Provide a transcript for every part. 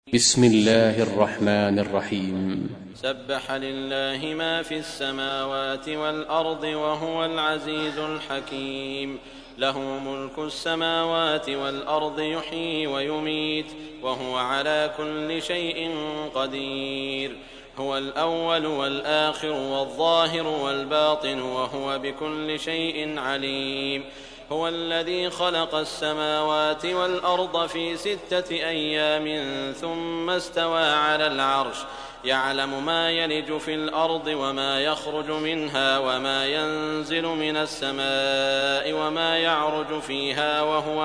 بسم الله الرحمن الرحيم. سبح لله ما في السماوات والأرض وهو العزيز الحكيم. له ملك السماوات والأرض يحيي ويميت وهو على كل شيء قدير. هو الأول والآخر والظاهر والباطن وهو بكل شيء عليم. هو الذي خلق السماوات والأرض في 6 أيام ثم استوى على العرش يعلم ما يلج في الأرض وما يخرج منها وما ينزل من السماء وما يعرج فيها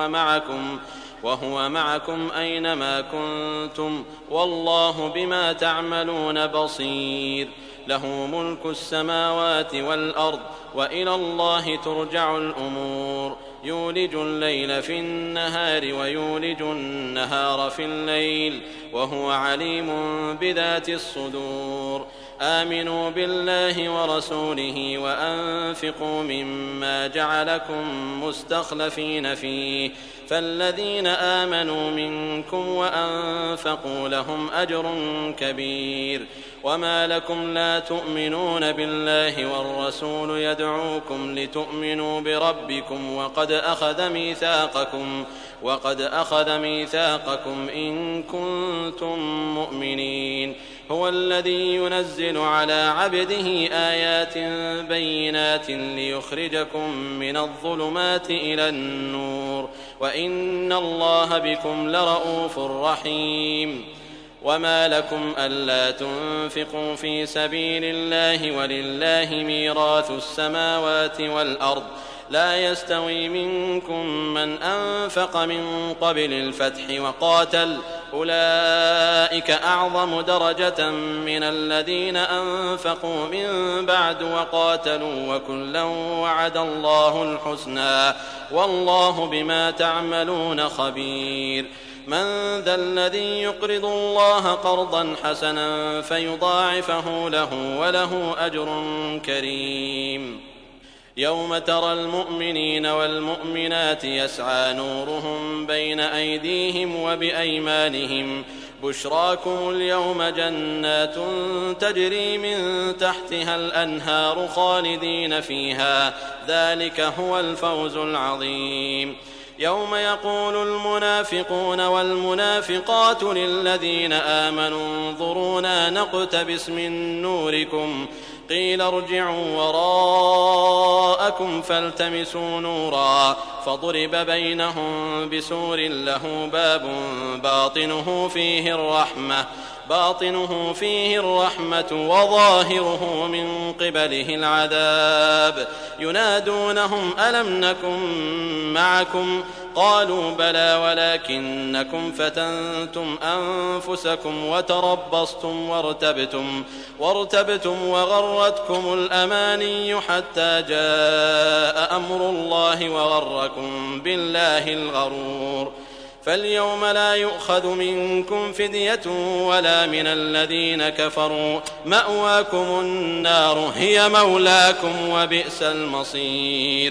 وهو معكم أينما كنتم والله بما تعملون بصير. له ملك السماوات والأرض وإلى الله ترجع الأمور. يولج الليل في النهار ويولج النهار في الليل وهو عليم بذات الصدور. آمنوا بالله ورسوله وأنفقوا مما جعلكم مستخلفين فيه فالذين آمنوا منكم وأنفقوا لهم أجر كبير. وما لكم لا تؤمنون بالله والرسول يدعوكم لتؤمنوا بربكم وقد أخذ ميثاقكم إن كنتم مؤمنين. هو الذي ينزل على عبده آيات بينات ليخرجكم من الظلمات إلى النور وإن الله بكم لرءوف رحيم. وما لكم ألا تنفقوا في سبيل الله ولله ميراث السماوات والأرض لا يستوي منكم من أنفق من قبل الفتح وقاتل أولئك أعظم درجة من الذين أنفقوا من بعد وقاتلوا وكلا وعد الله الحسنى والله بما تعملون خبير. من ذا الذي يقرض الله قرضا حسنا فيضاعفه له وله أجر كريم. يوم ترى المؤمنين والمؤمنات يسعى نورهم بين أيديهم وبأيمانهم بشراكم اليوم جنات تجري من تحتها الأنهار خالدين فيها ذلك هو الفوز العظيم. يوم يقول المنافقون والمنافقات للذين آمنوا انظرونا نقتبس من نوركم قيل ارجعوا وراءكم فالتمسوا نورا فضرب بينهم بسور له باب باطنه فيه الرحمة وظاهره من قبله العذاب. ينادونهم ألم نكن معكم قالوا بلى ولكنكم فتنتم أنفسكم وتربصتم وارتبتم وغرتكم الأماني حتى جاء أمر الله وغركم بالله الغرور. فاليوم لا يؤخذ منكم فدية ولا من الذين كفروا مأواكم النار هي مولاكم وبئس المصير.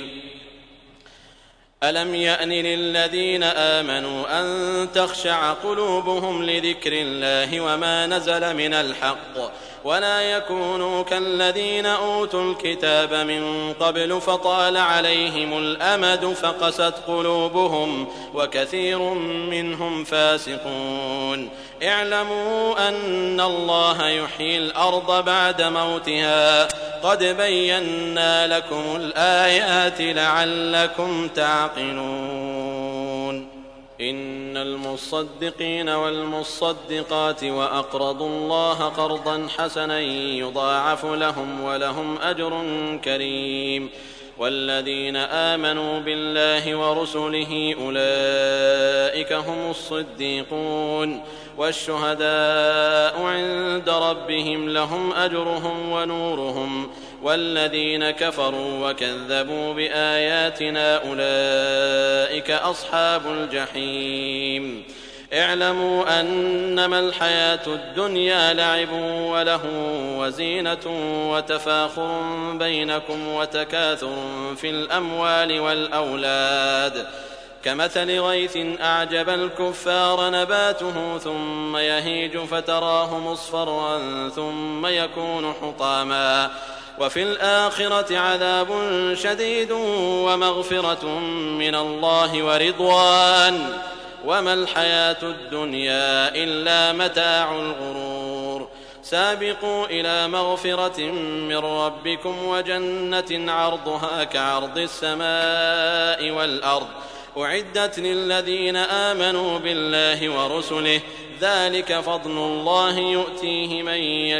ألم يأن للذين آمنوا أن تخشع قلوبهم لذكر الله وما نزل من الحق ولا يكونوا كالذين أوتوا الكتاب من قبل فطال عليهم الأمد فقست قلوبهم وكثير منهم فاسقون. اعلموا أن الله يحيي الأرض بعد موتها قد بينا لكم الآيات لعلكم تعقلون. إن المصدقين والمصدقات وأقرضوا الله قرضا حسنا يضاعف لهم ولهم أجر كريم. والذين آمنوا بالله ورسله أولئك هم الصديقون والشهداء عند ربهم لهم أجرهم ونورهم. والذين كفروا وكذبوا بآياتنا أولئك أصحاب الجحيم. اعلموا أنما الحياة الدنيا لعب وله وزينة وتفاخر بينكم وتكاثر في الأموال والأولاد كمثل غيث أعجب الكفار نباته ثم يهيج فتراه مصفرا ثم يكون حطاما وفي الآخرة عذاب شديد ومغفرة من الله ورضوان وما الحياة الدنيا إلا متاع الغرور سابقوا إلى مغفرة من ربكم وجنة عرضها كعرض السماء والأرض أعدت للذين آمنوا بالله ورسله ذلك فضل الله يؤتيه من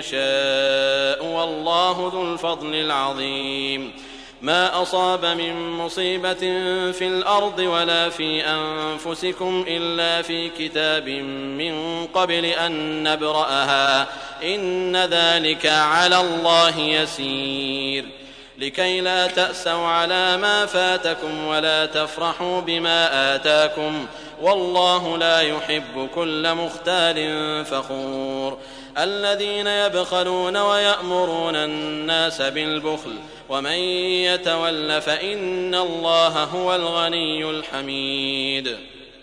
يشاء والله ذو الفضل العظيم ما أصاب من مصيبة في الأرض ولا في أنفسكم إلا في كتاب من قبل أن نبرأها إن ذلك على الله يسير لكي لا تأسوا على ما فاتكم ولا تفرحوا بما آتاكم والله لا يحب كل مختال فخور الذين يبخلون ويأمرون الناس بالبخل ومن يتول فإن الله هو الغني الحميد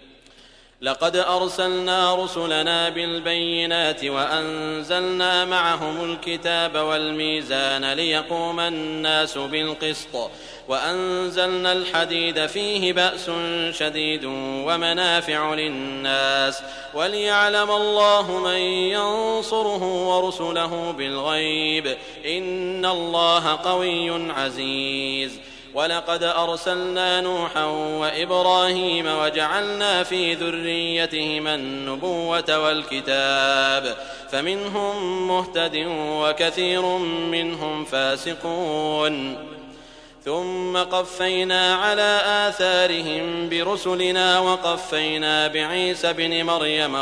لقد أرسلنا رسلنا بالبينات وأنزلنا معهم الكتاب والميزان ليقوم الناس بالقسط وأنزلنا الحديد فيه بأس شديد ومنافع للناس وليعلم الله من ينصره ورسله بالغيب إن الله قوي عزيز ولقد أرسلنا نوحا وإبراهيم وجعلنا في ذريتهما النبوة والكتاب فمنهم مهتد وكثير منهم فاسقون ثم قفينا على آثارهم برسلنا وقفينا بعيسى بن مريم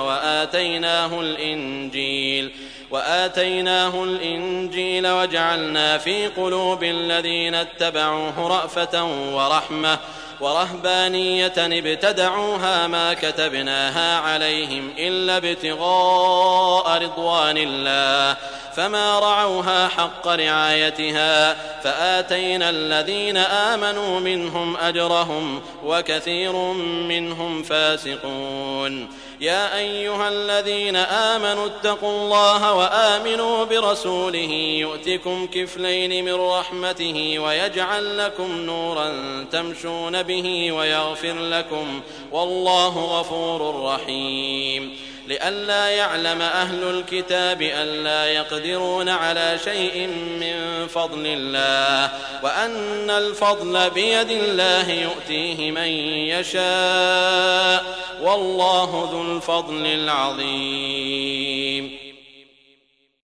وآتيناه الإنجيل وجعلنا في قلوب الذين اتبعوه رأفة ورحمة ورهبانية ابتدعوها ما كتبناها عليهم إلا ابتغاء رضوان الله فما رعوها حق رعايتها فآتينا الذين آمنوا منهم أجرهم وكثير منهم فاسقون يا أيها الذين آمنوا اتقوا الله وآمنوا برسوله يؤتكم كفلين من رحمته ويجعل لكم نورا تمشون به ويغفر لكم والله غفور رحيم لئلا يعلم أهل الكتاب ألا يقدرون على شيء من فضل الله وأن الفضل بيد الله يؤتيه من يشاء والله ذو الفضل العظيم